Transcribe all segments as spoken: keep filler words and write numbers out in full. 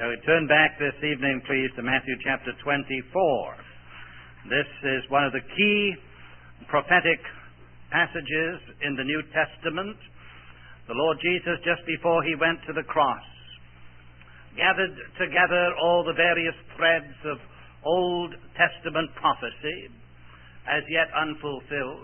Shall we turn back this evening, please, to Matthew chapter twenty-four. This is one of the key prophetic passages in the New Testament. The Lord Jesus, just before he went to the cross, gathered together all the various threads of Old Testament prophecy, as yet unfulfilled,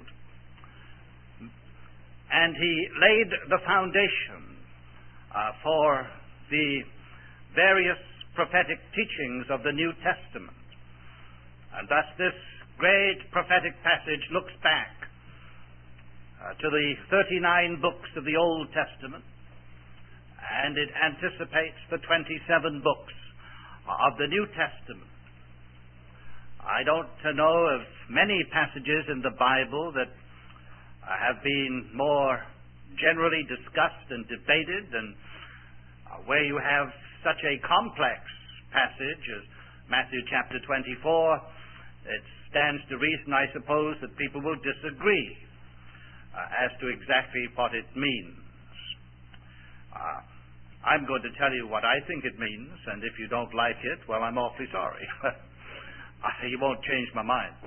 and he laid the foundation uh, for the various prophetic teachings of the New Testament. And thus this great prophetic passage looks back uh, to the thirty-nine books of the Old Testament, and it anticipates the twenty-seven books of the New Testament. I don't know of many passages in the Bible that uh, have been more generally discussed and debated, and uh, where you have such a complex passage as Matthew chapter twenty-four, it stands to reason, I suppose, that people will disagree uh, as to exactly what it means. Uh, I'm going to tell you what I think it means, and if you don't like it, well, I'm awfully sorry. You won't change my mind.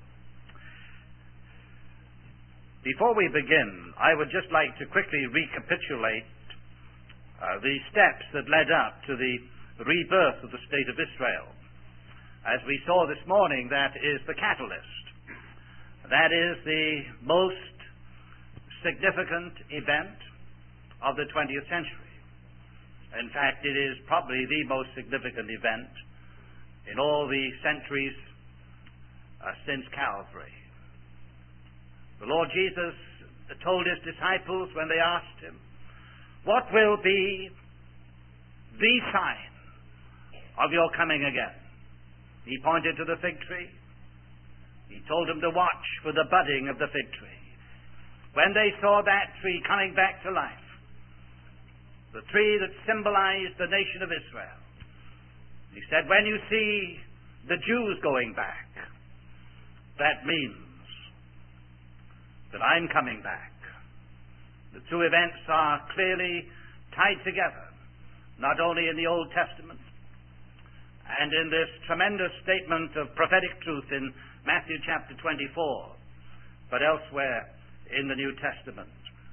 Before we begin, I would just like to quickly recapitulate Uh, the steps that led up to the rebirth of the state of Israel. As we saw this morning, that is the catalyst. That is the most significant event of the twentieth century. In fact, it is probably the most significant event in all the centuries uh, since Calvary. The Lord Jesus told his disciples when they asked him, "What will be the sign of your coming again?" He pointed to the fig tree. He told them to watch for the budding of the fig tree. When they saw that tree coming back to life, the tree that symbolized the nation of Israel, he said, "When you see the Jews going back, that means that I'm coming back." The two events are clearly tied together, not only in the Old Testament and in this tremendous statement of prophetic truth in Matthew chapter twenty-four, but elsewhere in the New Testament.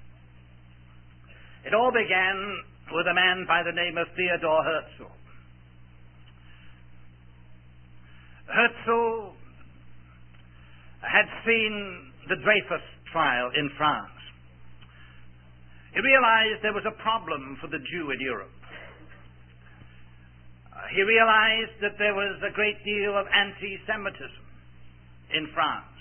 It all began with a man by the name of Theodor Herzl. Herzl had seen the Dreyfus trial in France. He realized there was a problem for the Jew in Europe. Uh, he realized that there was a great deal of anti-Semitism in France.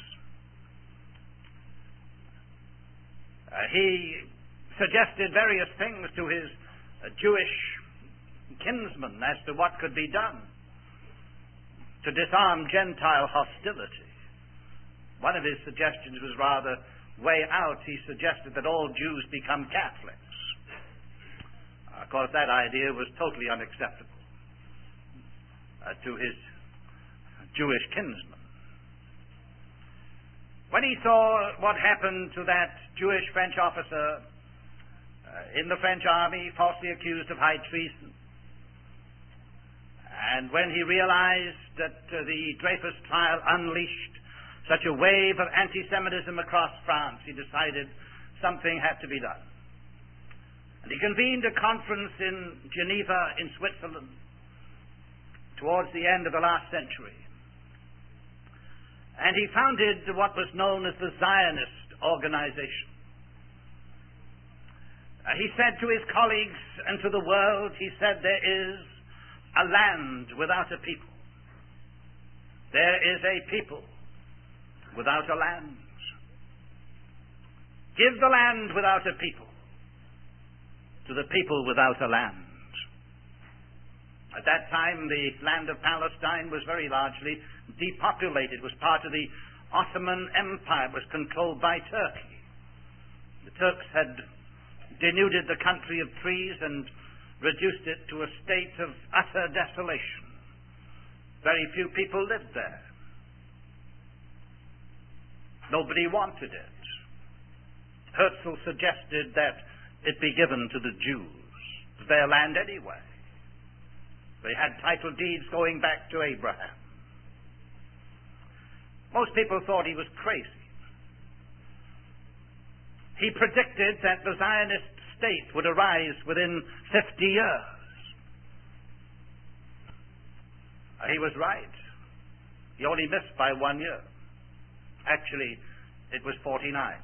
Uh, he suggested various things to his uh, Jewish kinsmen as to what could be done to disarm Gentile hostility. One of his suggestions was rather way out. He suggested that all Jews become Catholics. Uh, of course, that idea was totally unacceptable uh, to his Jewish kinsmen. When he saw what happened to that Jewish French officer uh, in the French army, falsely accused of high treason, and when he realized that uh, the Dreyfus trial unleashed such a wave of anti-Semitism across France, he decided something had to be done. And he convened a conference in Geneva in Switzerland towards the end of the last century. And he founded what was known as the Zionist organization. Uh, he said to his colleagues and to the world, he said, there is a land without a people. There is a people without a land. Give the land without a people to the people without a land. At that time, the land of Palestine was very largely depopulated. It was part of the Ottoman Empire. It was controlled by Turkey. The Turks had denuded the country of trees and reduced it to a state of utter desolation. Very few people lived there. Nobody wanted it. Herzl suggested that it be given to the Jews. It was their land anyway. They had title deeds going back to Abraham. Most people thought he was crazy. He predicted that the Zionist state would arise within fifty years. He was right. He only missed by one year. Actually, it was forty-nine.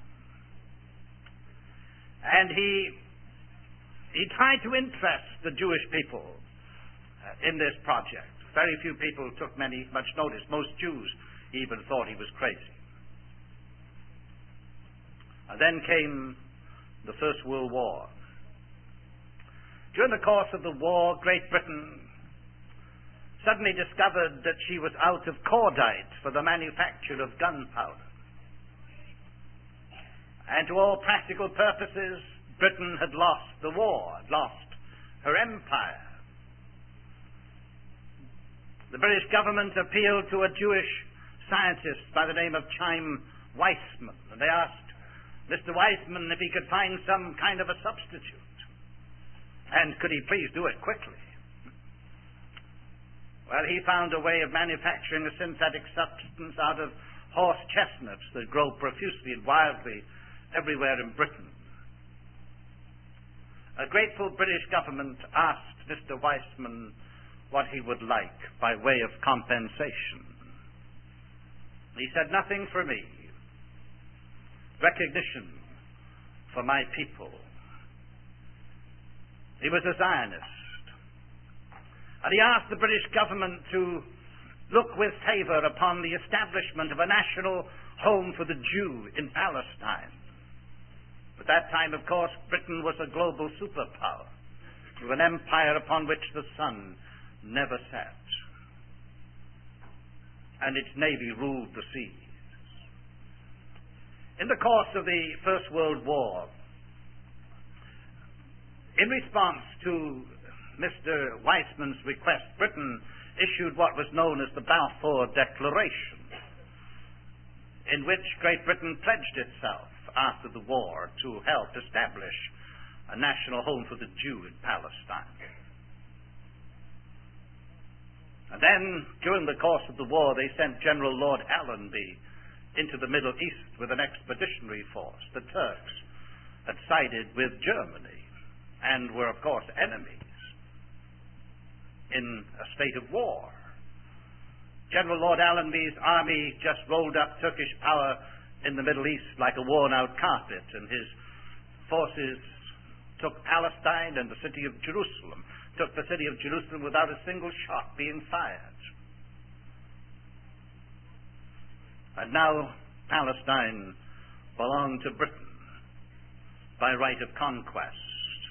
And he, he tried to interest the Jewish people uh, in this project. Very few people took many, much notice. Most Jews even thought he was crazy. And then came the First World War. During the course of the war, Great Britain suddenly discovered that she was out of cordite for the manufacture of gunpowder. And to all practical purposes, Britain had lost the war, had lost her empire. The British government appealed to a Jewish scientist by the name of Chaim Weizmann, and they asked Mister Weizmann if he could find some kind of a substitute, and could he please do it quickly. Well, he found a way of manufacturing a synthetic substance out of horse chestnuts that grow profusely and wildly everywhere in Britain. A grateful British government asked Mister Weizmann what he would like by way of compensation. He said, "Nothing for me. Recognition for my people." He was a Zionist. And he asked the British government to look with favor upon the establishment of a national home for the Jew in Palestine. At that time, of course, Britain was a global superpower, with an empire upon which the sun never set. And its navy ruled the seas. In the course of the First World War, in response to Mister Weizmann's request, Britain issued what was known as the Balfour Declaration, in which Great Britain pledged itself after the war to help establish a national home for the Jew in Palestine. And then, during the course of the war, they sent General Lord Allenby into the Middle East with an expeditionary force. The Turks had sided with Germany and were, of course, enemies in a state of war. General Lord Allenby's army just rolled up Turkish power in the Middle East like a worn-out carpet, and his forces took Palestine and the city of Jerusalem, took the city of Jerusalem without a single shot being fired. And now Palestine belonged to Britain by right of conquest.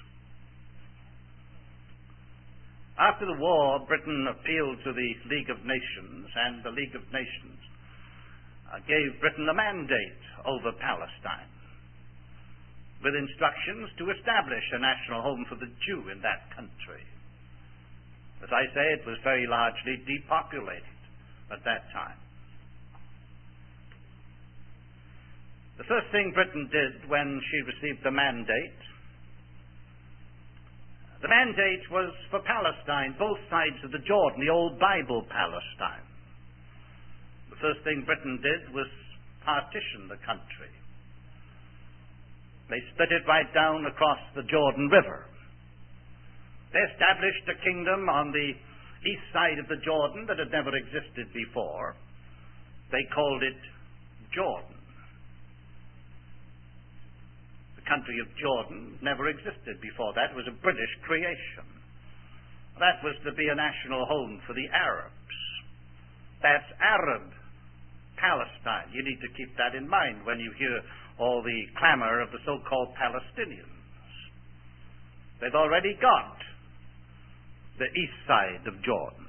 After the war, Britain appealed to the League of Nations, and the League of Nations uh, gave Britain a mandate over Palestine, with instructions to establish a national home for the Jew in that country. As I say, it was very largely depopulated at that time. The first thing Britain did when she received the mandate, the mandate was for Palestine, both sides of the Jordan, the old Bible Palestine. The first thing Britain did was partition the country. They split it right down across the Jordan River. They established a kingdom on the east side of the Jordan that had never existed before. They called it Jordan. The country of Jordan never existed before that. It was a British creation. That was to be a national home for the Arabs. That's Arab Palestine. You need to keep that in mind when you hear all the clamor of the so-called Palestinians. They've already got the east side of Jordan.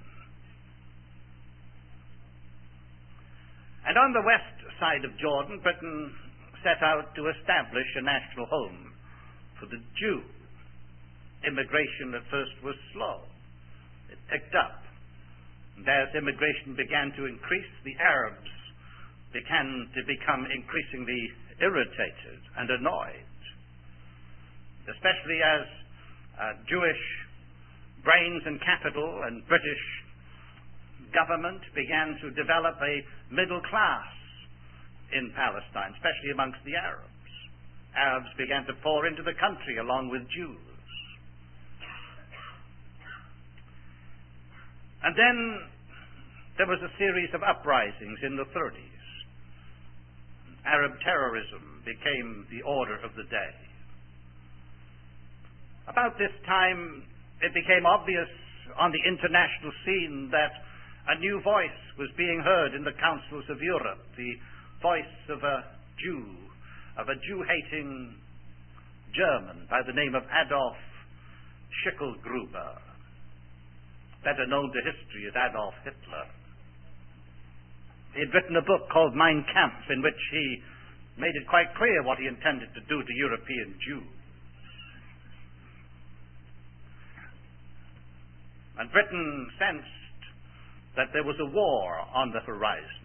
And on the west side of Jordan, Britain set out to establish a national home for the Jew. Immigration at first was slow. It picked up. And as immigration began to increase, the Arabs began to become increasingly irritated and annoyed, especially as uh, Jewish brains and capital and British government began to develop a middle class in Palestine, especially amongst the Arabs. Arabs began to pour into the country along with Jews. And then there was a series of uprisings in the thirties. Arab terrorism became the order of the day. About this time, it became obvious on the international scene that a new voice was being heard in the councils of Europe, the voice of a Jew, of a Jew-hating German by the name of Adolf Schicklgruber, better known to history as Adolf Hitler. He had written a book called Mein Kampf, in which he made it quite clear what he intended to do to European Jews. And Britain sensed that there was a war on the horizon.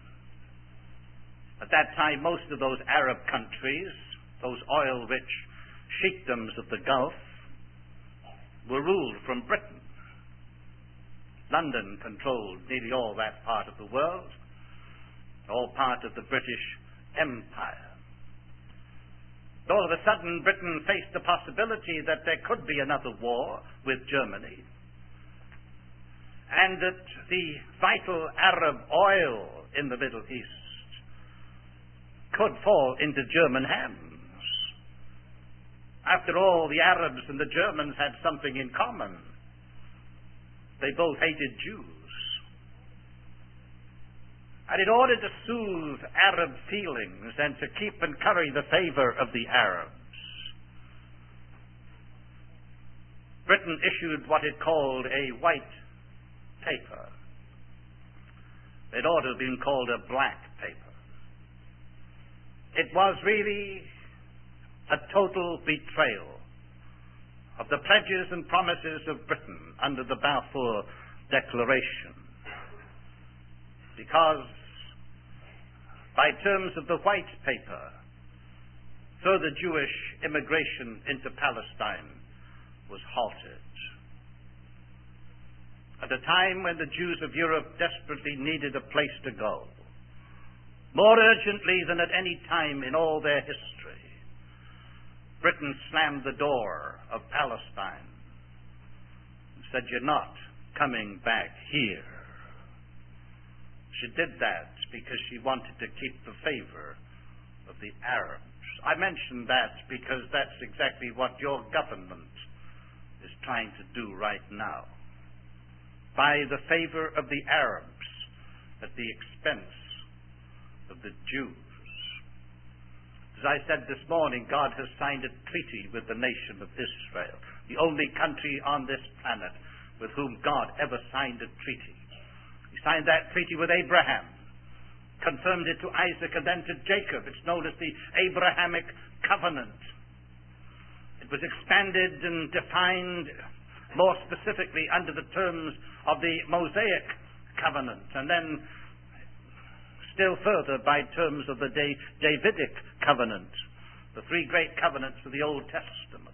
At that time, most of those Arab countries, those oil-rich sheikdoms of the Gulf, were ruled from Britain. London controlled nearly all that part of the world, all part of the British Empire. All of a sudden, Britain faced the possibility that there could be another war with Germany, and that the vital Arab oil in the Middle East could fall into German hands. After all, the Arabs and the Germans had something in common. They both hated Jews. And in order to soothe Arab feelings and to keep and curry the favor of the Arabs, Britain issued what it called a white paper. It ought to have been called a black paper. It was really a total betrayal of the pledges and promises of Britain under the Balfour Declaration, because by terms of the white paper, further Jewish immigration into Palestine was halted. At a time when the Jews of Europe desperately needed a place to go, more urgently than at any time in all their history, Britain slammed the door of Palestine and said, "You're not coming back here." She did that because she wanted to keep the favor of the Arabs. I mention that because that's exactly what your government is trying to do right now. By the favor of the Arabs at the expense of the Jews. As I said this morning, God has signed a treaty with the nation of Israel, the only country on this planet with whom God ever signed a treaty. He signed that treaty with Abraham, confirmed it to Isaac, and then to Jacob. It's known as the Abrahamic Covenant. It was expanded and defined more specifically under the terms of the Mosaic Covenant, and then still further by terms of the Davidic Covenant, the three great covenants of the Old Testament.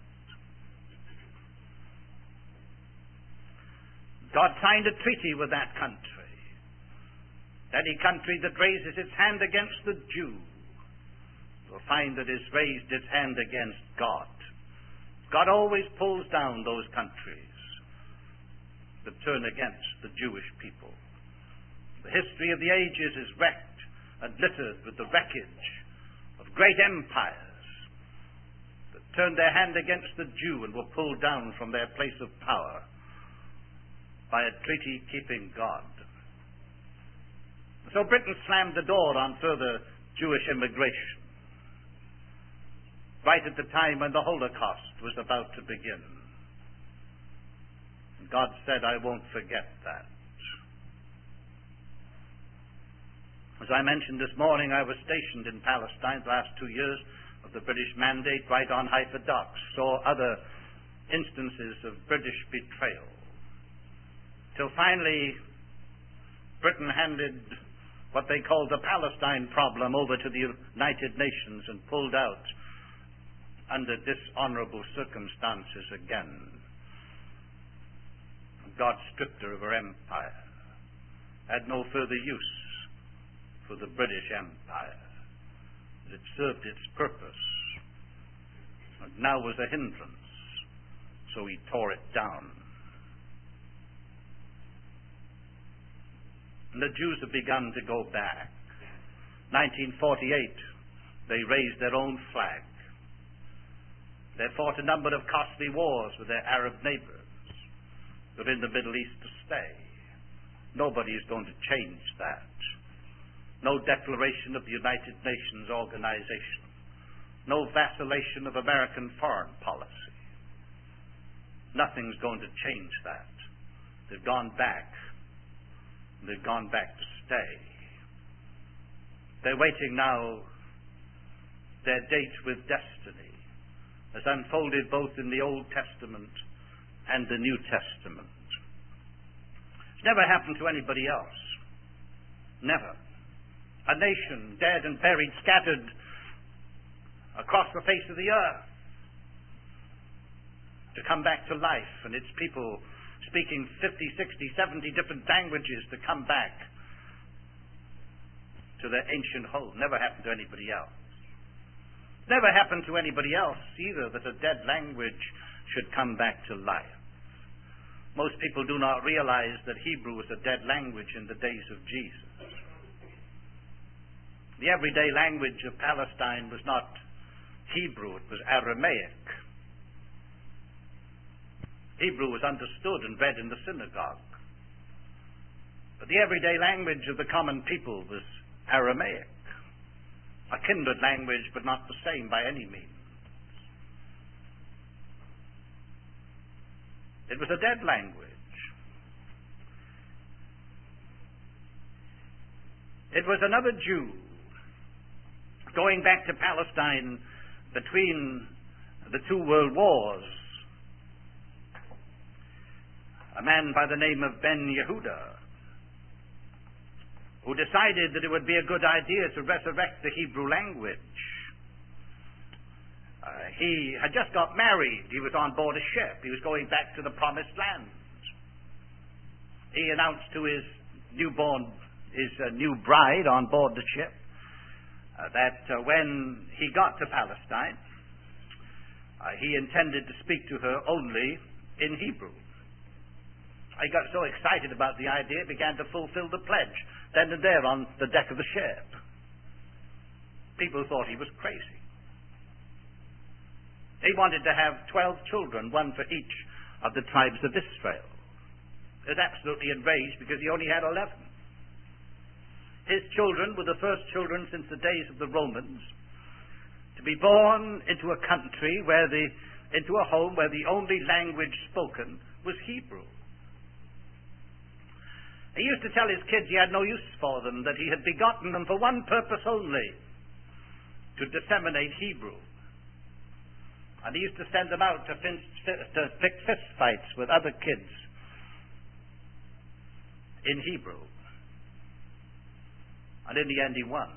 God signed a treaty with that country. Any country that raises its hand against the Jew will find that it's raised its hand against God. God always pulls down those countries that turn against the Jewish people. The history of the ages is wrecked and littered with the wreckage of great empires that turned their hand against the Jew and were pulled down from their place of power by a treaty-keeping God. So Britain slammed the door on further Jewish immigration right at the time when the Holocaust was about to begin. And God said, "I won't forget that." As I mentioned this morning, I was stationed in Palestine the last two years of the British mandate right on Haifa docks, saw other instances of British betrayal. Till finally, Britain handed what they called the Palestine problem over to the United Nations and pulled out under dishonorable circumstances again. God stripped her of her empire, had no further use for the British Empire. It served its purpose, and now was a hindrance, so he tore it down. And the Jews have begun to go back. nineteen forty-eight, they raised their own flag. They fought a number of costly wars with their Arab neighbors. They're in the Middle East to stay. Nobody is going to change that. No declaration of the United Nations organization. No vacillation of American foreign policy. Nothing's going to change that. They've gone back. They've gone back to stay. They're waiting now. Their date with destiny has unfolded both in the Old Testament and the New Testament. It's never happened to anybody else. Never. A nation dead and buried, scattered across the face of the earth, to come back to life, and its people speaking fifty, sixty, seventy different languages to come back to their ancient home. Never happened to anybody else. Never happened to anybody else either that a dead language should come back to life. Most people do not realize that Hebrew was a dead language in the days of Jesus. The everyday language of Palestine was not Hebrew, it was Aramaic. Hebrew was understood and read in the synagogue. But the everyday language of the common people was Aramaic. A kindred language, but not the same by any means. It was a dead language. It was another Jew going back to Palestine between the two world wars. A man by the name of Ben Yehuda, who decided that it would be a good idea to resurrect the Hebrew language. Uh, he had just got married. He was on board a ship. He was going back to the promised land. He announced to his newborn, his uh, new bride on board the ship, uh, that uh, when he got to Palestine, uh, he intended to speak to her only in Hebrew. He got so excited about the idea, began to fulfill the pledge then and there on the deck of the ship. People thought he was crazy. He wanted to have twelve children, one for each of the tribes of Israel. He was absolutely enraged because he only had eleven. His children were the first children since the days of the Romans to be born into a country where the, into a home where the only language spoken was Hebrew. He used to tell his kids he had no use for them, that he had begotten them for one purpose only, to disseminate Hebrew. And he used to send them out to, fin- to pick fist fights with other kids in Hebrew. And in the end he won.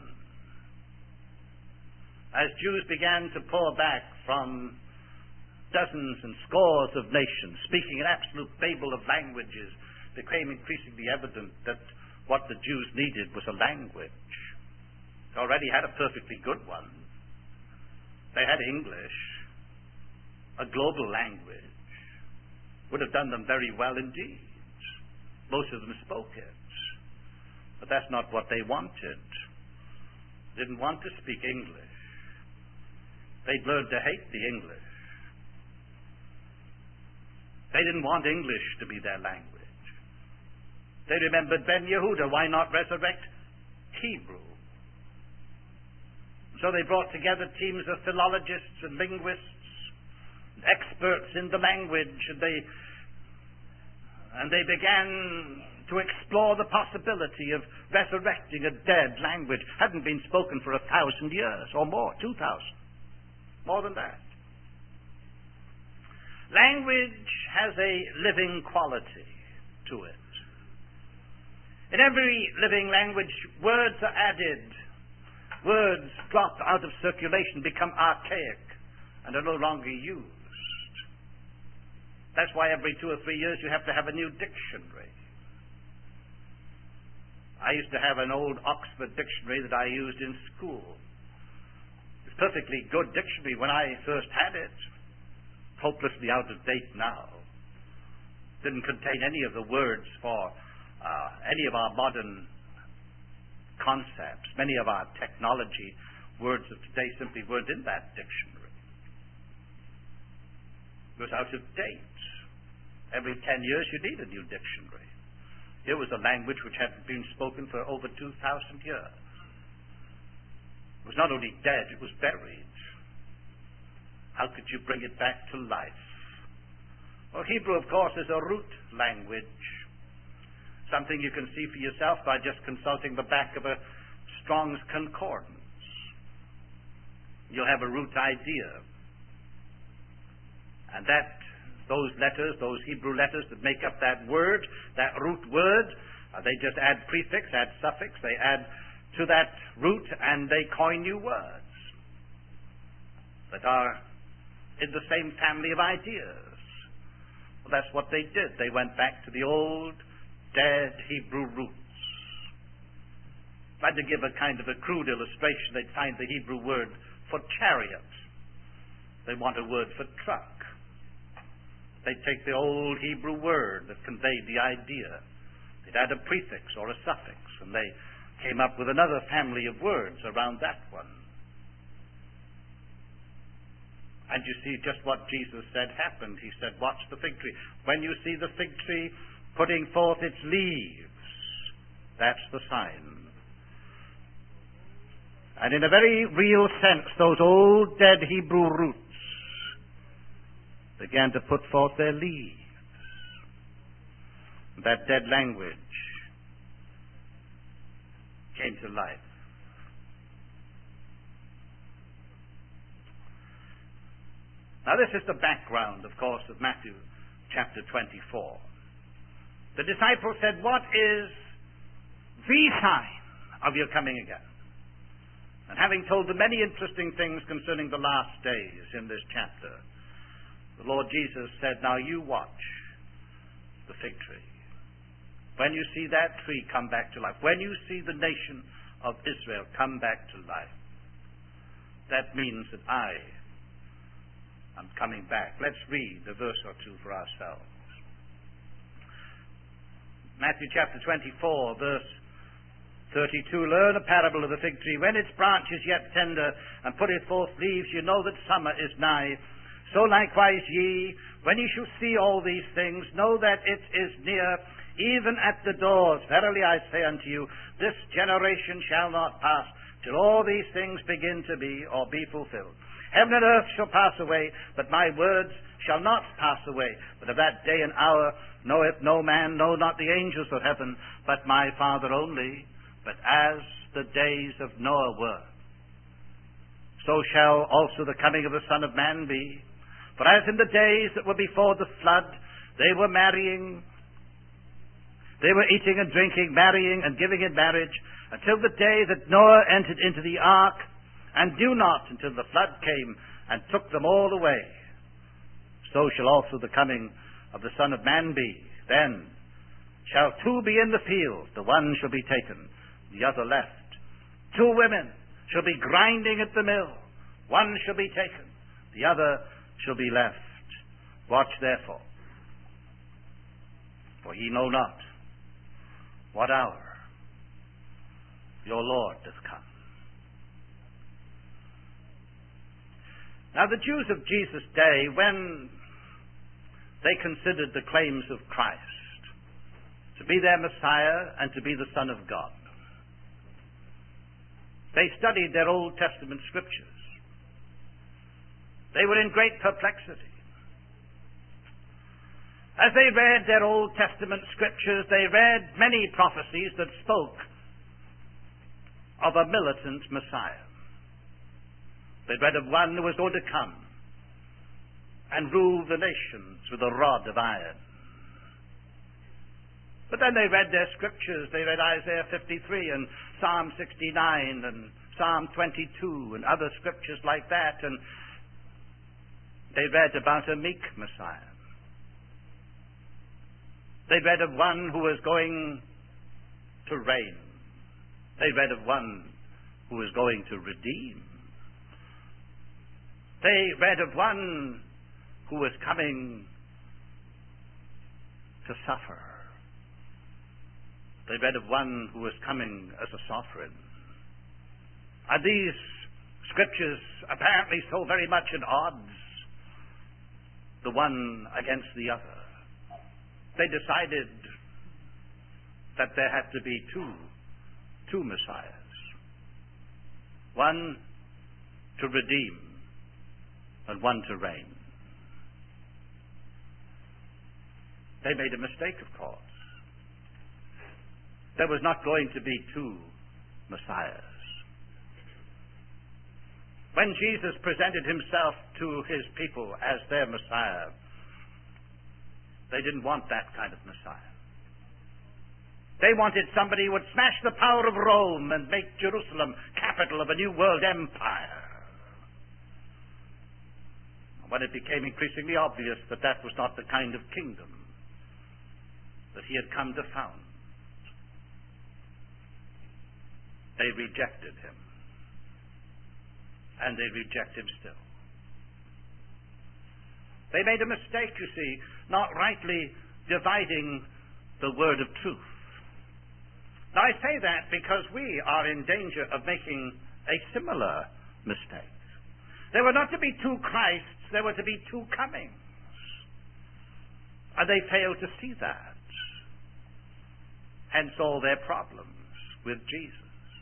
As Jews began to pour back from dozens and scores of nations, speaking an absolute babel of languages, it became increasingly evident that what the Jews needed was a language. They already had a perfectly good one. They had English, a global language. Would have done them very well indeed. Most of them spoke it. But that's not what they wanted. They didn't want to speak English. They'd learned to hate the English. They didn't want English to be their language. They remembered Ben Yehuda. Why not resurrect Hebrew? So they brought together teams of philologists and linguists, experts in the language, and they, and they began to explore the possibility of resurrecting a dead language. Hadn't been spoken for a thousand years or more, two thousand, more than that. Language has a living quality to it. In every living language, words are added. Words drop out of circulation, become archaic, and are no longer used. That's why every two or three years you have to have a new dictionary. I used to have an old Oxford dictionary that I used in school. It's a perfectly good dictionary when I first had it. Hopelessly out of date now. Didn't contain any of the words for uh, any of our modern concepts. Many of our technology words of today simply weren't in that dictionary. It was out of date. Every ten years you need a new dictionary. It was a language which had been spoken for over two thousand years. It was not only dead, it was buried. How could you bring it back to life? Well, Hebrew, of course, is a root language. Something you can see for yourself by just consulting the back of a Strong's Concordance. You'll have a root idea. And that Those letters, those Hebrew letters that make up that word, that root word, uh, they just add prefix, add suffix, they add to that root and they coin new words that are in the same family of ideas. Well, that's what they did. They went back to the old, dead Hebrew roots. If I had to give a kind of a crude illustration, they'd find the Hebrew word for chariot. They want a word for truck. They take the old Hebrew word that conveyed the idea. They'd add a prefix or a suffix, and they came up with another family of words around that one. And you see just what Jesus said happened. He said, watch the fig tree. When you see the fig tree putting forth its leaves, that's the sign. And in a very real sense, those old dead Hebrew roots began to put forth their leaves. That dead language came to life. Now this is the background, of course, of Matthew chapter twenty-four. The disciples said, what is the sign of your coming again? And having told them many interesting things concerning the last days in this chapter, the Lord Jesus said, now you watch the fig tree. When you see that tree come back to life, when you see the nation of Israel come back to life, that means that I am coming back. Let's read a verse or two for ourselves. Matthew chapter twenty-four, verse thirty-two. Learn a parable of the fig tree. When its branch is yet tender and putteth forth leaves, you know that summer is nigh. So likewise ye, when ye shall see all these things, know that it is near, even at the doors. Verily I say unto you, this generation shall not pass till all these things begin to be or be fulfilled. Heaven and earth shall pass away, but my words shall not pass away. But of that day and hour knoweth no man, no, not the angels of heaven, but my Father only. But as the days of Noah were, so shall also the coming of the Son of Man be. For as in the days that were before the flood, they were marrying, they were eating and drinking, marrying and giving in marriage, until the day that Noah entered into the ark, and knew not until the flood came and took them all away. So shall also the coming of the Son of Man be. Then shall two be in the field, the one shall be taken, the other left. Two women shall be grinding at the mill, one shall be taken, the other shall be left. Watch therefore, for ye know not what hour your Lord doth come. Now the Jews of Jesus' day, when they considered the claims of Christ to be their Messiah and to be the Son of God, they studied their Old Testament scriptures. They were in great perplexity. As they read their Old Testament scriptures, they read many prophecies that spoke of a militant Messiah. They read of one who was going to come and rule the nations with a rod of iron. But then they read their scriptures. They read Isaiah fifty-three and Psalm sixty-nine and Psalm twenty-two and other scriptures like that, and they read about a meek Messiah, They read of one who was going to reign. They read of one who was going to redeem. They read of one who was coming to suffer. They read of one who was coming as a sovereign. And these scriptures, apparently so very much at odds, the one against the other, they decided that there had to be two, two Messiahs. One to redeem and one to reign. They made a mistake, of course. There was not going to be two Messiahs. When Jesus presented himself to his people as their Messiah, they didn't want that kind of Messiah. They wanted somebody who would smash the power of Rome and make Jerusalem capital of a new world empire. When it became increasingly obvious that that was not the kind of kingdom that he had come to found, they rejected him. And they reject him still. They made a mistake, you see, not rightly dividing the word of truth. Now, I say that because we are in danger of making a similar mistake. There were not to be two Christs, there were to be two comings. And they failed to see that. Hence all their problems with Jesus.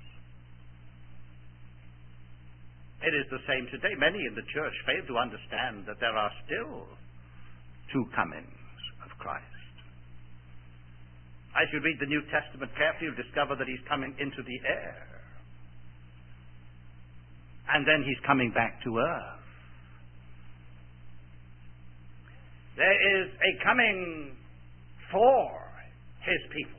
It is the same today. Many in the church fail to understand that there are still two comings of Christ. As you read the New Testament carefully, you'll discover that he's coming into the air. And then he's coming back to earth. There is a coming for his people.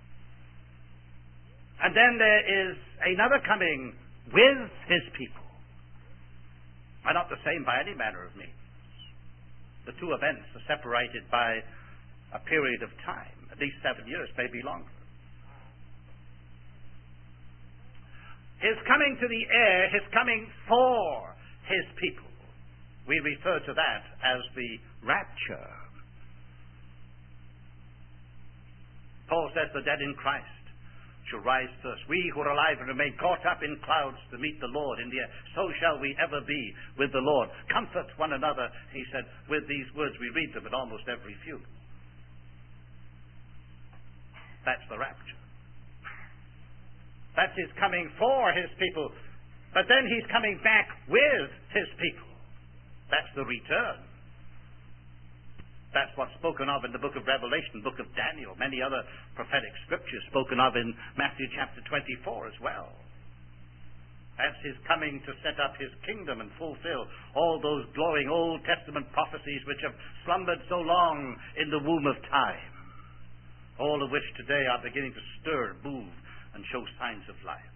And then there is another coming with his people. Are not the same by any manner of means. The two events are separated by a period of time, at least seven years, maybe longer. His coming to the air, his coming for his people. We refer to that as the rapture. Paul says the dead in Christ shall rise first. We who are alive and remain caught up in clouds to meet the Lord in the air. So shall we ever be with the Lord. Comfort one another, he said. With these words we read them at almost every funeral. That's the rapture. That's his coming for his people. But then he's coming back with his people. That's the return. That's what's spoken of in the book of Revelation, book of Daniel, many other prophetic scriptures spoken of in Matthew chapter twenty-four as well. That's his coming to set up his kingdom and fulfill all those glowing Old Testament prophecies which have slumbered so long in the womb of time, all of which today are beginning to stir, move, and show signs of life.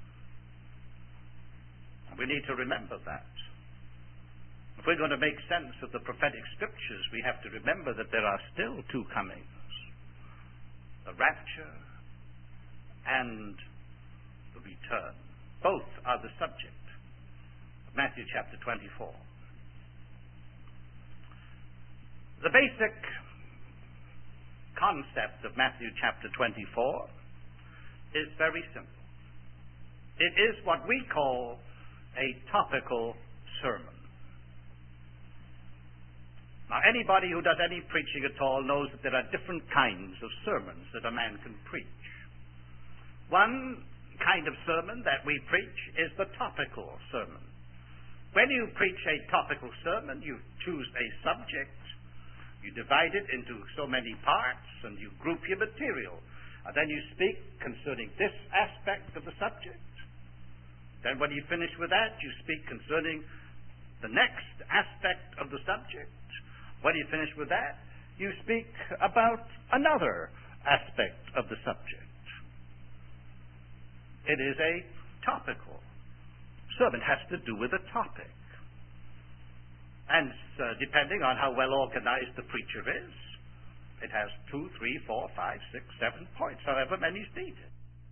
And we need to remember that. If we're going to make sense of the prophetic scriptures, we have to remember that there are still two comings. The rapture and the return. Both are the subject of Matthew chapter twenty-four. The basic concept of Matthew chapter twenty-four is very simple. It is what we call a topical sermon. Now, anybody who does any preaching at all knows that there are different kinds of sermons that a man can preach. One kind of sermon that we preach is the topical sermon. When you preach a topical sermon, you choose a subject, you divide it into so many parts, and you group your material. And then you speak concerning this aspect of the subject. Then when you finish with that, you speak concerning the next aspect of the subject. When you finish with that, you speak about another aspect of the subject. It is a topical sermon. It has to do with a topic. And uh, depending on how well organized the preacher is, It has two, three, four, five, six, seven points, however many is needed.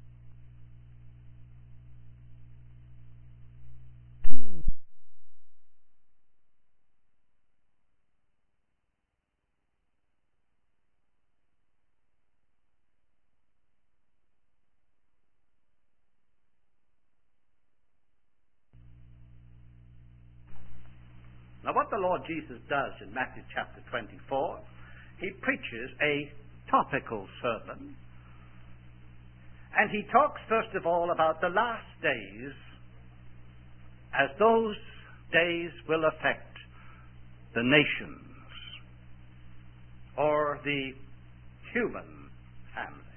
Now, what the Lord Jesus does in Matthew chapter twenty-four, he preaches a topical sermon, and he talks first of all about the last days, as those days will affect the nations, or the human family.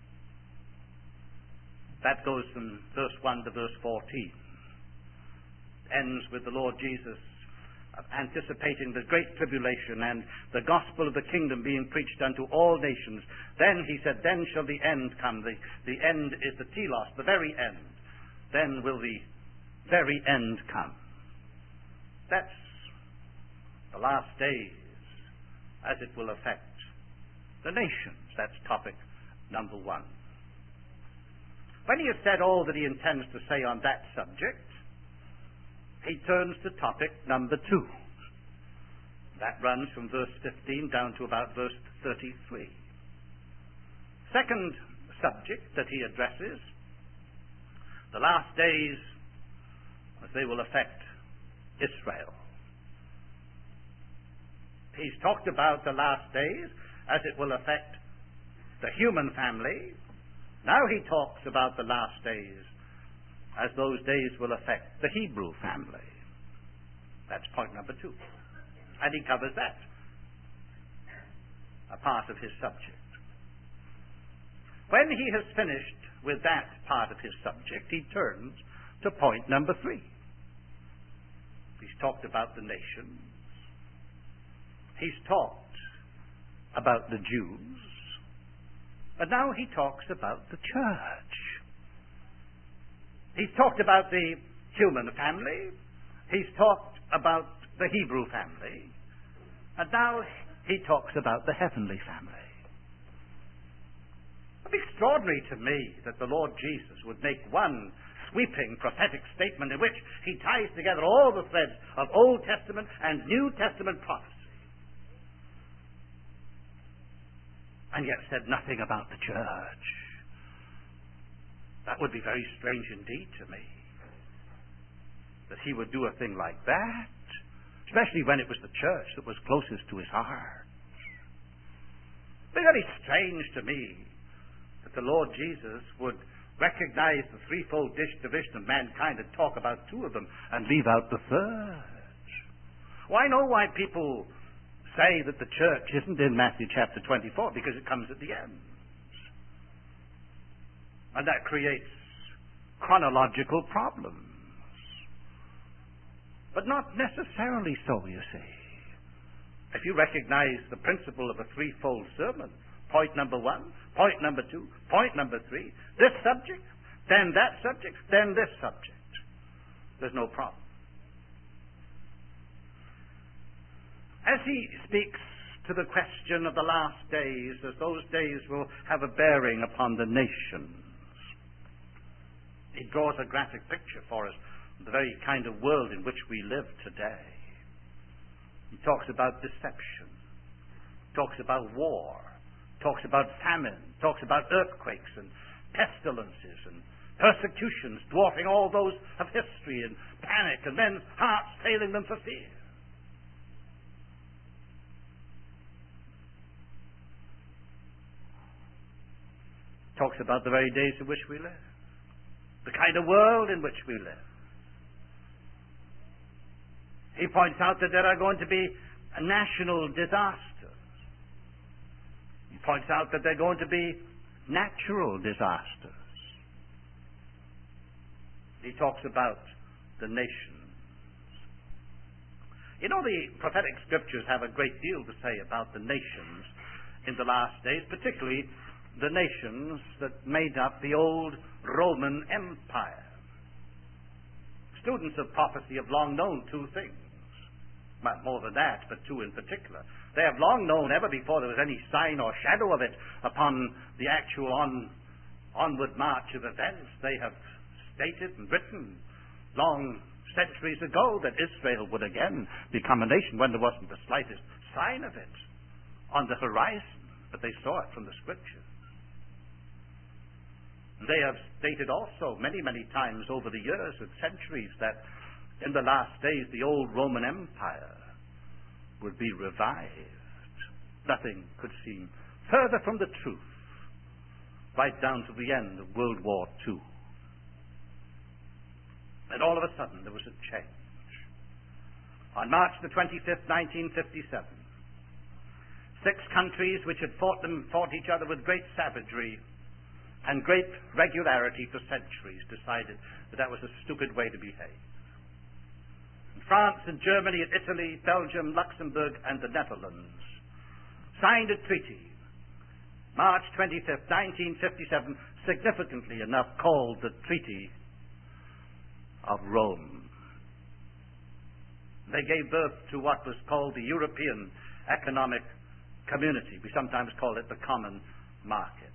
That goes from verse one to verse fourteen. Ends with the Lord Jesus anticipating the great tribulation and the gospel of the kingdom being preached unto all nations. Then he said, then shall the end come. The, the end is the telos, the very end. Then will the very end come. That's the last days as it will affect the nations. That's topic number one. When he has said all that he intends to say on that subject, he turns to topic number two. That runs from verse fifteen down to about verse thirty-three. Second subject that he addresses, the last days as they will affect Israel. He's talked about the last days as it will affect the human family. Now he talks about the last days as those days will affect the Hebrew family. That's point number two. And he covers that, a part of his subject. When he has finished with that part of his subject, he turns to point number three. He's talked about the nations. He's talked about the Jews. And now he talks about the church. He's talked about the human family. He's talked about the Hebrew family. And now he talks about the heavenly family. It's extraordinary to me that the Lord Jesus would make one sweeping prophetic statement in which he ties together all the threads of Old Testament and New Testament prophecy, and yet said nothing about the church. That would be very strange indeed to me, that he would do a thing like that, especially when it was the church that was closest to his heart. It's very strange to me that the Lord Jesus would recognize the threefold division of mankind and talk about two of them and leave out the third. Well, I know why people say that the church isn't in Matthew chapter twenty-four, because it comes at the end. And that creates chronological problems. But not necessarily so, you see. If you recognize the principle of a threefold sermon, point number one, point number two, point number three, this subject, then that subject, then this subject, there's no problem. As he speaks to the question of the last days, as those days will have a bearing upon the nations, he draws a graphic picture for us of the very kind of world in which we live today. He talks about deception, talks about war, talks about famine, talks about earthquakes and pestilences and persecutions dwarfing all those of history, and panic and men's hearts failing them for fear. Talks about the very days in which we live, the kind of world in which we live. He points out that there are going to be national disasters. He points out that there are going to be natural disasters. He talks about the nations. You know, the prophetic scriptures have a great deal to say about the nations in the last days, particularly the nations that made up the old Roman Empire. Students of prophecy have long known two things. Well, more than that, but two in particular. They have long known, ever before there was any sign or shadow of it upon the actual on, onward march of events, they have stated and written long centuries ago that Israel would again become a nation when there wasn't the slightest sign of it on the horizon, but they saw it from the Scriptures. They have stated also many, many times over the years and centuries that in the last days the old Roman Empire would be revived. Nothing could seem further from the truth, right down to the end of World War Two. And all of a sudden there was a change. On March the twenty-fifth, nineteen fifty-seven, six countries which had fought them fought each other with great savagery and great regularity for centuries decided that that was a stupid way to behave. France and Germany and Italy, Belgium, Luxembourg and the Netherlands signed a treaty, March twenty-fifth, nineteen fifty-seven, significantly enough called the Treaty of Rome. They gave birth to what was called the European Economic Community. We sometimes call it the Common Market.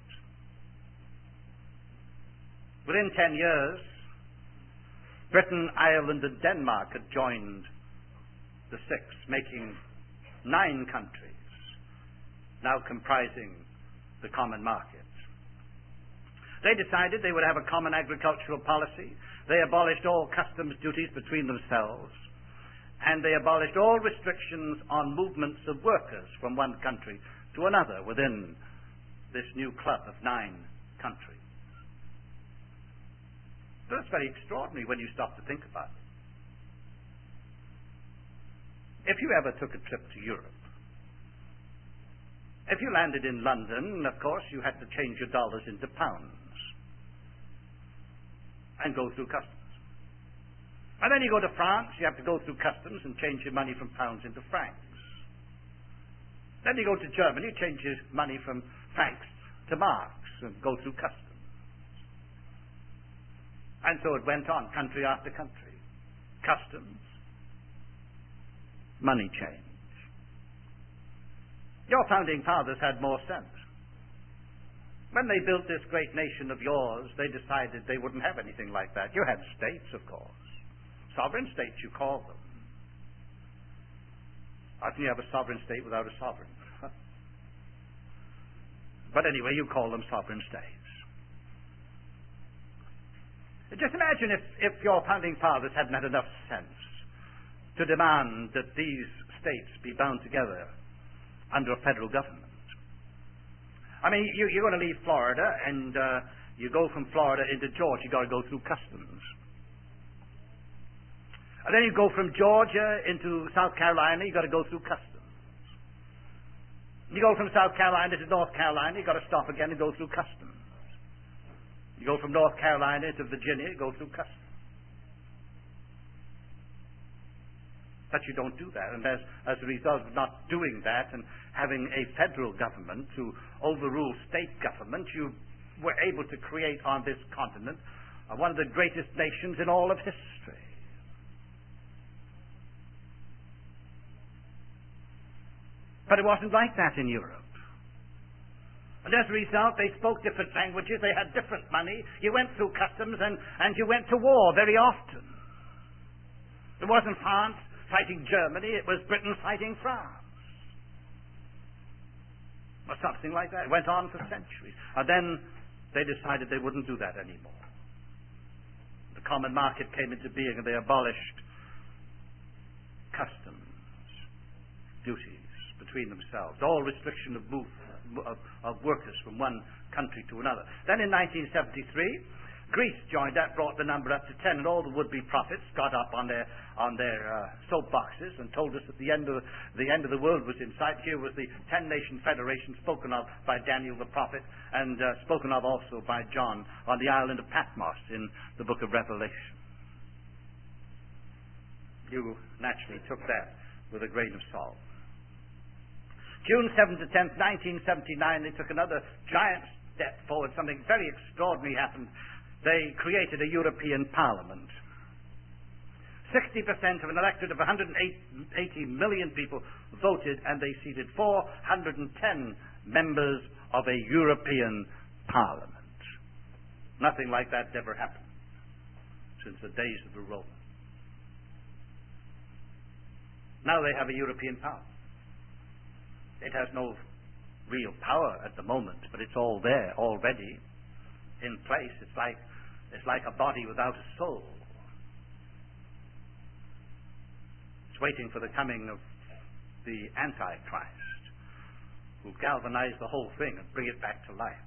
Within ten years, Britain, Ireland and Denmark had joined the six, making nine countries, now comprising the common market. They decided they would have a common agricultural policy. They abolished all customs duties between themselves, and they abolished all restrictions on movements of workers from one country to another within this new club of nine countries. That's very extraordinary when you stop to think about it. If you ever took a trip to Europe, if you landed in London, of course, you had to change your dollars into pounds and go through customs. And then you go to France, you have to go through customs and change your money from pounds into francs. Then you go to Germany, change your money from francs to marks and go through customs. And so it went on, country after country. Customs, money change. Your founding fathers had more sense. When they built this great nation of yours, they decided they wouldn't have anything like that. You had states, of course. Sovereign states, you call them. How can you have a sovereign state without a sovereign? But anyway, you call them sovereign states. Just imagine if, if your founding fathers hadn't had enough sense to demand that these states be bound together under a federal government. I mean, you, you're going to leave Florida, and uh, you go from Florida into Georgia, you've got to go through customs. And then you go from Georgia into South Carolina, you've got to go through customs. You go from South Carolina to North Carolina, you've got to stop again and go through customs. You go from North Carolina to Virginia, you go through customs. But you don't do that. And as, as a result of not doing that and having a federal government to overrule state government, you were able to create on this continent uh, one of the greatest nations in all of history. But it wasn't like that in Europe. And as a result, they spoke different languages, they had different money, you went through customs, and, and you went to war very often. It wasn't France fighting Germany, it was Britain fighting France. Or something like that. It went on for centuries. And then they decided they wouldn't do that anymore. The common market came into being and they abolished customs, duties between themselves, all restriction of movement Of, of workers from one country to another. Then in nineteen seventy-three, Greece joined that, brought the number up to ten, and all the would-be prophets got up on their on their uh, soapboxes and told us that the end of the end of the world was in sight. Here was the ten-nation federation spoken of by Daniel the prophet and uh, spoken of also by John on the island of Patmos in the book of Revelation. You naturally took that with a grain of salt. June seventh to tenth, nineteen seventy-nine, they took another giant step forward. Something very extraordinary happened. They created a European Parliament. sixty percent of an electorate of one hundred eighty million people voted, and they seated four hundred ten members of a European Parliament. Nothing like that ever happened since the days of the Romans. Now they have a European power. It has no real power at the moment, but it's all there already in place. It's like it's like a body without a soul. It's waiting for the coming of the Antichrist, who will galvanize the whole thing and bring it back to life.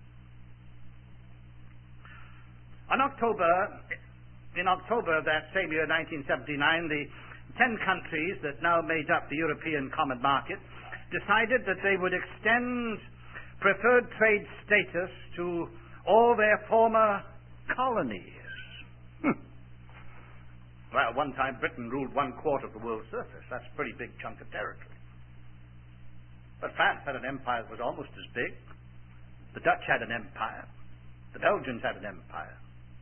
On October, in October of that same year, nineteen seventy-nine, the ten countries that now made up the European Common Market decided that they would extend preferred trade status to all their former colonies. Hmm. Well, at one time Britain ruled one quarter of the world's surface. That's a pretty big chunk of territory. But France had an empire that was almost as big. The Dutch had an empire. The Belgians had an empire.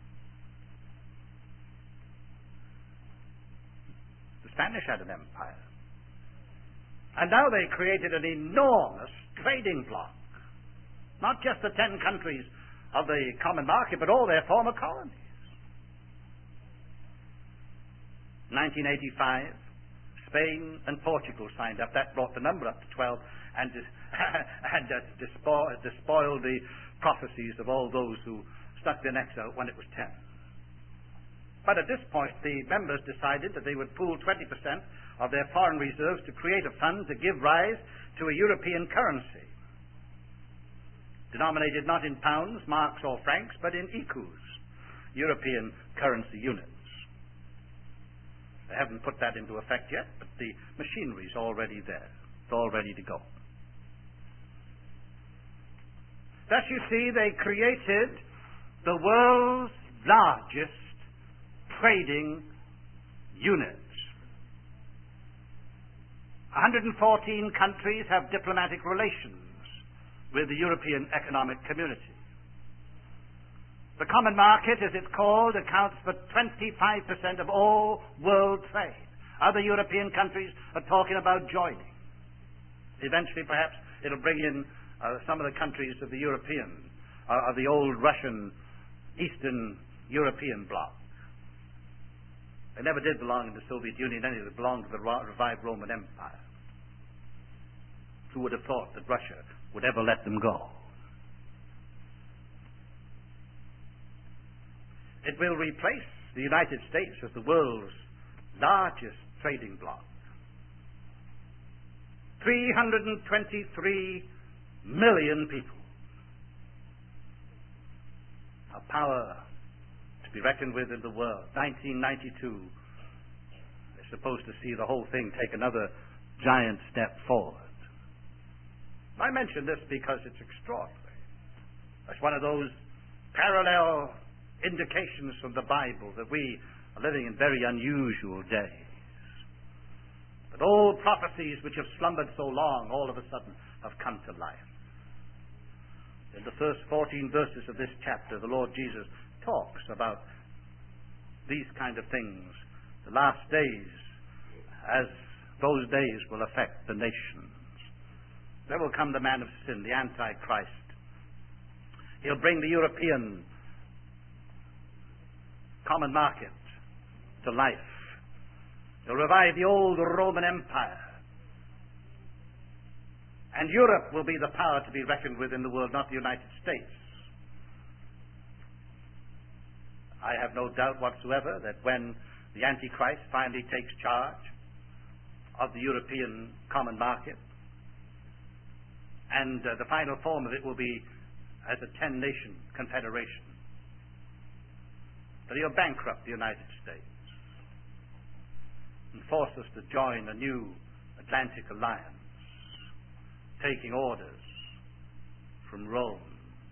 The Spanish had an empire. And now they created an enormous trading bloc. Not just the ten countries of the common market, but all their former colonies. nineteen eighty-five, Spain and Portugal signed up. That brought the number up to twelve and, dis- and uh, despo- despoiled the prophecies of all those who stuck their necks out when it was ten. But at this point, the members decided that they would pool twenty percent of their foreign reserves to create a fund to give rise to a European currency, denominated not in pounds, marks, or francs, but in écus, European currency units. They haven't put that into effect yet, but the machinery's already there. It's all ready to go. Thus, you see, they created the world's largest trading unit. one hundred fourteen countries have diplomatic relations with the European Economic Community. The common market, as it's called, accounts for twenty-five percent of all world trade. Other European countries are talking about joining. Eventually, perhaps, it'll bring in uh, some of the countries of the European, uh, of the old Russian, Eastern European bloc. They never did belong in the Soviet Union, any of them belonged to the revived Roman Empire. Who would have thought that Russia would ever let them go? It will replace the United States as the world's largest trading bloc. three hundred twenty-three million people. A power to be reckoned with in the world. nineteen ninety-two, they're supposed to see the whole thing take another giant step forward. I mention this because it's extraordinary. It's one of those parallel indications from the Bible that we are living in very unusual days. That old prophecies which have slumbered so long all of a sudden have come to life. In the first fourteen verses of this chapter, the Lord Jesus talks about these kind of things, the last days, as those days will affect the nations. There will come the man of sin, the Antichrist. He'll bring the European common market to life. He'll revive the old Roman Empire. And Europe will be the power to be reckoned with in the world, not the United States. I have no doubt whatsoever that when the Antichrist finally takes charge of the European common market, and uh, the final form of it will be as a ten-nation confederation, that he'll bankrupt the United States and force us to join a new Atlantic alliance, taking orders from Rome.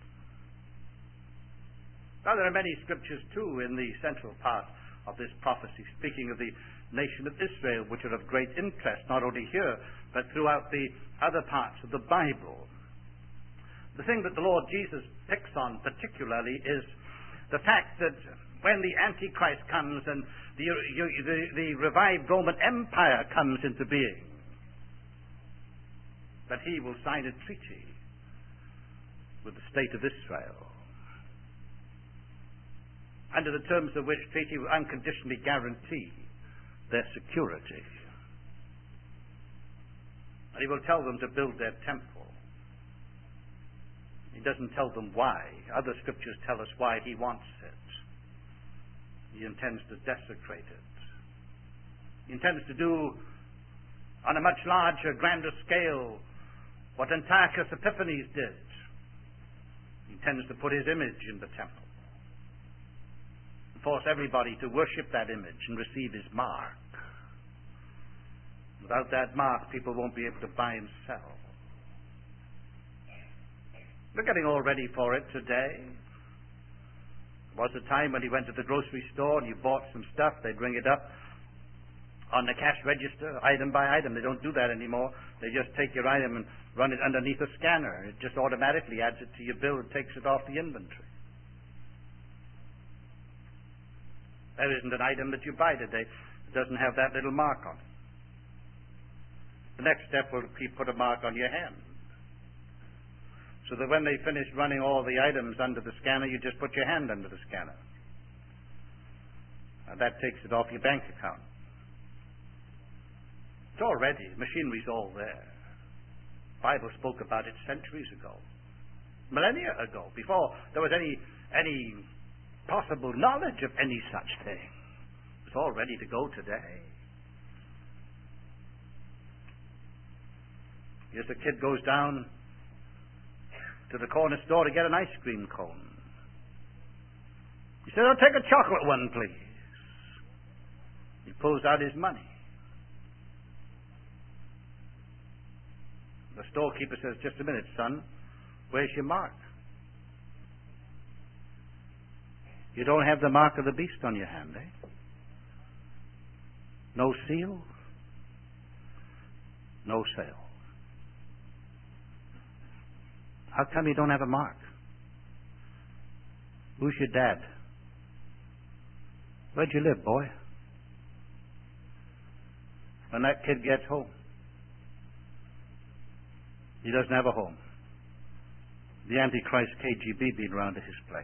Now, there are many scriptures, too, in the central part of this prophecy, speaking of the nation of Israel, which are of great interest, not only here, but throughout the other parts of the Bible. The thing that the Lord Jesus picks on particularly is the fact that when the Antichrist comes and the, the, the revived Roman Empire comes into being, that he will sign a treaty with the state of Israel, under the terms of which treaty will unconditionally guarantee their security. And he will tell them to build their temple. He doesn't tell them why. Other scriptures tell us why he wants it. He intends to desecrate it. He intends to do on a much larger, grander scale what Antiochus Epiphanes did. He intends to put his image in the temple, and force everybody to worship that image and receive his mark. Without that mark, people won't be able to buy and sell. We're getting all ready for it today. There was a time when you went to the grocery store and you bought some stuff, they'd ring it up on the cash register, item by item. They don't do that anymore. They just take your item and run it underneath a scanner. It just automatically adds it to your bill and takes it off the inventory. There isn't an item that you buy today that doesn't have that little mark on it. The next step will be put a mark on your hand, so that when they finish running all the items under the scanner, you just put your hand under the scanner. And that takes it off your bank account. It's all ready. The machinery's all there. The Bible spoke about it centuries ago, millennia ago, before there was any any possible knowledge of any such thing. It's all ready to go today. Here's a kid goes down to the corner store to get an ice cream cone. He says, "I'll take a chocolate one, please." He pulls out his money. The storekeeper says, "Just a minute, son. Where's your mark?" "You don't have the mark of the beast on your hand, eh? No seal, no sale. How come you don't have a mark? Who's your dad? Where'd you live, boy?" When that kid gets home, he doesn't have a home. The Antichrist K G B been around to his place.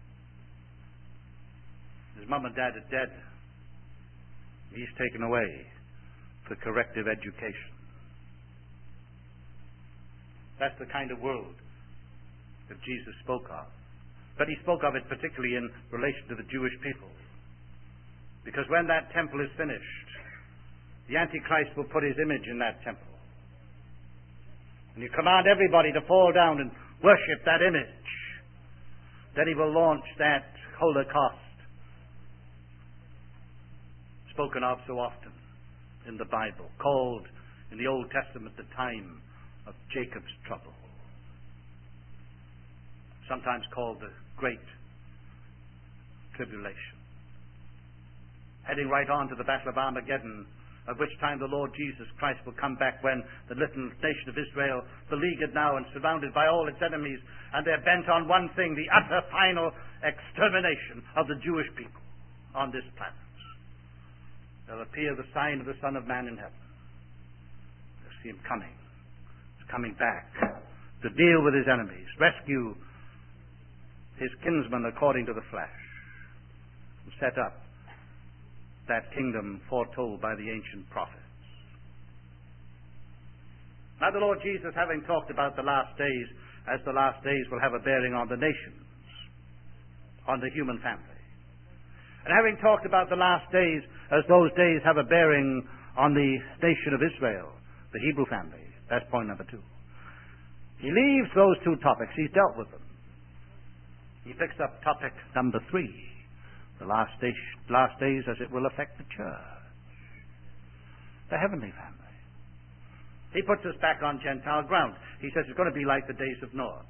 His mom and dad are dead. He's taken away for corrective education. That's the kind of world that Jesus spoke of. But he spoke of it particularly in relation to the Jewish people. Because when that temple is finished, the Antichrist will put his image in that temple. And you command everybody to fall down and worship that image. Then he will launch that Holocaust spoken of so often in the Bible, called in the Old Testament the time of Jacob's trouble, sometimes called the Great Tribulation, heading right on to the Battle of Armageddon, at which time the Lord Jesus Christ will come back, when the little nation of Israel, beleaguered now and surrounded by all its enemies, and they're bent on one thing, the utter final extermination of the Jewish people on this planet. There'll appear the sign of the Son of Man in heaven. They'll see him coming. He's coming back to deal with his enemies, rescue his kinsmen according to the flesh, and set up that kingdom foretold by the ancient prophets. Now the Lord Jesus, having talked about the last days, as the last days will have a bearing on the nations, on the human family, and having talked about the last days as those days have a bearing on the nation of Israel, the Hebrew family, that's point number two. He leaves those two topics. He's dealt with them. He picks up topic number three, the last, day, last days as it will affect the church, the heavenly family. He puts us back on Gentile ground. He says it's going to be like the days of Noah.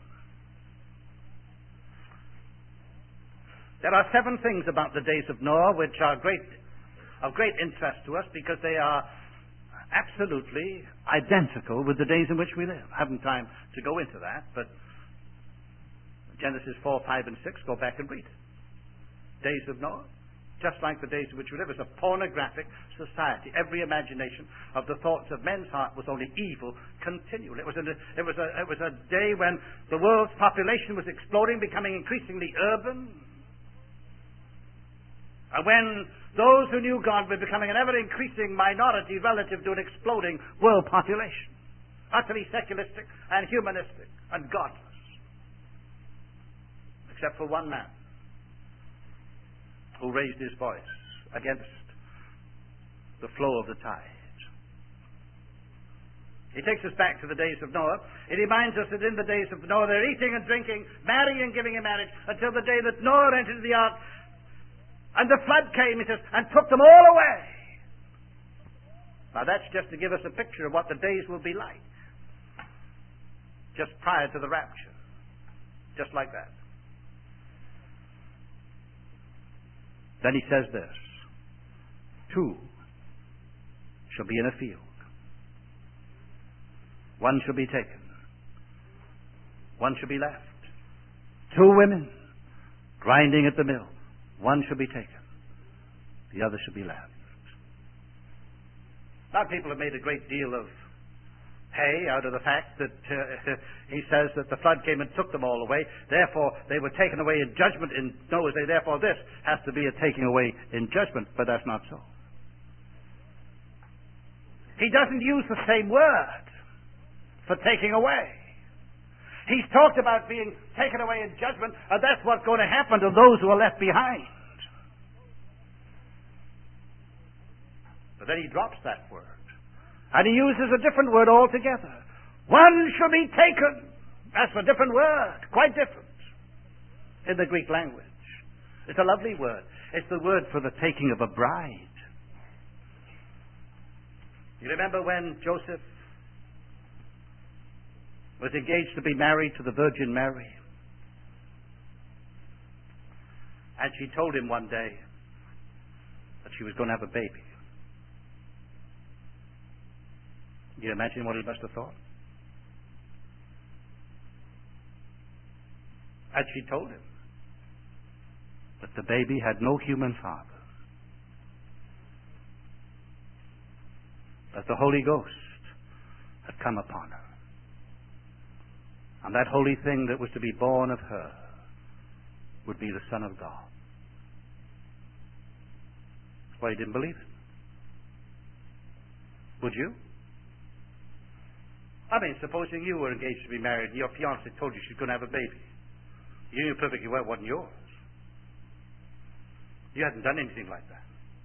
There are seven things about the days of Noah which are great, of great interest to us, because they are absolutely identical with the days in which we live. I haven't time to go into that, but Genesis four, five, and six, go back and read it. days of Noah, just like the days in which we live. It was a pornographic society. Every imagination of the thoughts of men's heart was only evil continually. It was a, it was a, it was a day when the world's population was exploding, becoming increasingly urban. And when those who knew God were becoming an ever-increasing minority relative to an exploding world population. Utterly secularistic and humanistic and godless. Except for one man who raised his voice against the flow of the tide. He takes us back to the days of Noah. It reminds us that in the days of Noah they're eating and drinking, marrying and giving in marriage, until the day that Noah entered the ark, and the flood came, he says, and took them all away. Now that's just to give us a picture of what the days will be like, just prior to the rapture. Just like that. Then he says this, two shall be in a field. One shall be taken. One shall be left. Two women grinding at the mill. One shall be taken. The other shall be left. Now people have made a great deal of hay out of the fact that uh, he says that the flood came and took them all away. Therefore, they were taken away in judgment in Noah's day. Therefore, this has to be a taking away in judgment. But that's not so. He doesn't use the same word for taking away. He's talked about being taken away in judgment, and that's what's going to happen to those who are left behind. But then he drops that word. And he uses a different word altogether. One shall be taken. That's a different word. Quite different in the Greek language. It's a lovely word. It's the word for the taking of a bride. You remember when Joseph was engaged to be married to the Virgin Mary? And she told him one day that she was going to have a baby. Can you imagine what he must have thought? And she told him that the baby had no human father, that the Holy Ghost had come upon her, and that holy thing that was to be born of her would be the Son of God. That's why he didn't believe it. Would you? I mean, supposing you were engaged to be married and your fiancée told you she's going to have a baby. You knew perfectly well it wasn't yours. You hadn't done anything like that.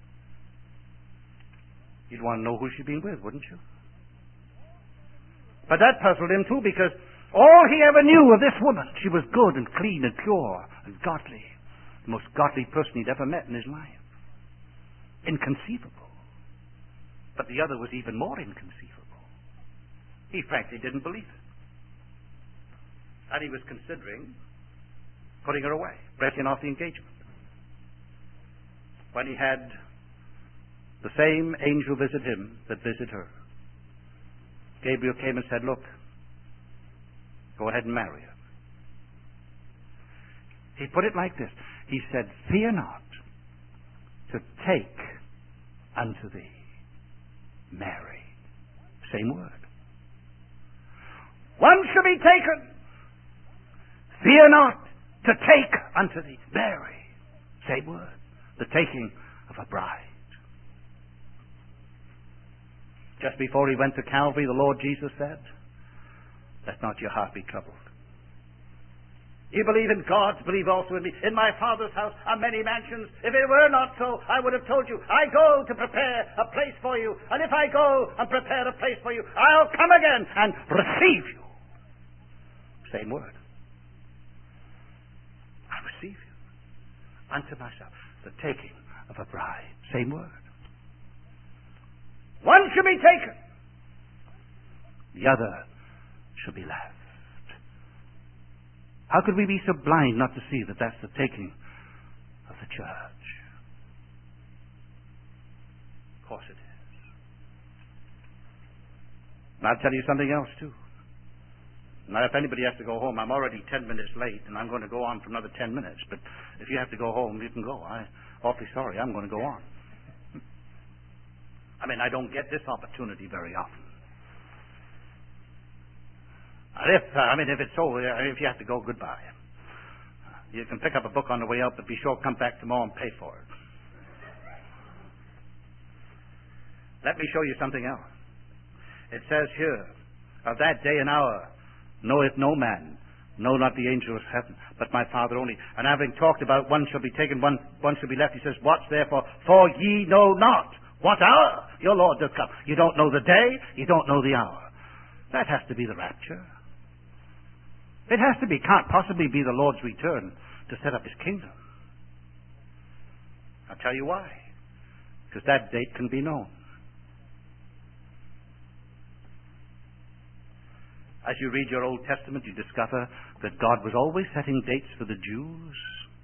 You'd want to know who she'd been with, wouldn't you? But that puzzled him too, because all he ever knew of this woman, she was good and clean and pure and godly. The most godly person he'd ever met in his life. Inconceivable. But the other was even more inconceivable. He frankly didn't believe it. And he was considering putting her away, breaking off the engagement. When he had the same angel visit him that visited her, Gabriel came and said, look, go ahead and marry her. He put it like this. He said, fear not to take unto thee Mary. Same word. One shall be taken. Fear not to take unto thee Mary. Same word. The taking of a bride. Just before he went to Calvary, the Lord Jesus said, let not your heart be troubled. You believe in God, believe also in me. In my Father's house are many mansions. If it were not so, I would have told you, I go to prepare a place for you. And if I go and prepare a place for you, I'll come again and receive you. Same word. I receive you unto myself. The taking of a bride. Same word. One shall be taken. The other shall be left. How could we be so blind not to see that that's the taking of the church? Of course it is. And I'll tell you something else too. Now, if anybody has to go home, I'm already ten minutes late, and I'm going to go on for another ten minutes. But if you have to go home, you can go. I'm awfully sorry. I'm going to go on. I mean, I don't get this opportunity very often. And if, uh, I mean, if it's so, uh, if you have to go, goodbye. You can pick up a book on the way out, but be sure to come back tomorrow and pay for it. Let me show you something else. It says here, of that day and hour knoweth no man, no, not the angel of heaven, but my Father only. And having talked about one shall be taken, one, one shall be left, he says, watch therefore, for ye know not what hour your Lord doth come. You don't know the day, you don't know the hour. That has to be the rapture. It has to be, can't possibly be the Lord's return to set up his kingdom. I'll tell you why. Because that date can be known. As you read your Old Testament, you discover that God was always setting dates for the Jews.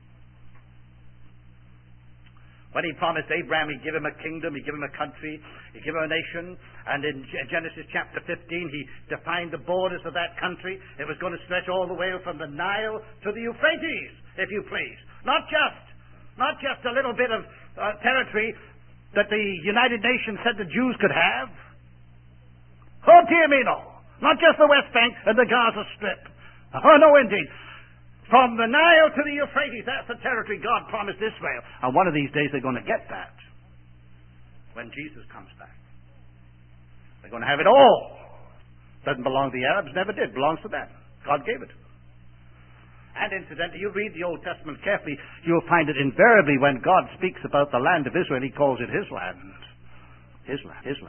When he promised Abraham, he'd give him a kingdom, he'd give him a country, he'd give him a nation. And in Genesis chapter fifteen, he defined the borders of that country. It was going to stretch all the way from the Nile to the Euphrates, if you please. Not just, not just a little bit of uh, territory that the United Nations said the Jews could have. Oh, dear me, no. Not just the West Bank and the Gaza Strip. Oh, no, indeed. From the Nile to the Euphrates, that's the territory God promised Israel. And one of these days they're going to get that when Jesus comes back. They're going to have it all. Doesn't belong to the Arabs, never did. Belongs to them. God gave it to them. And incidentally, you read the Old Testament carefully, you'll find that invariably when God speaks about the land of Israel, he calls it his land. His land. His land.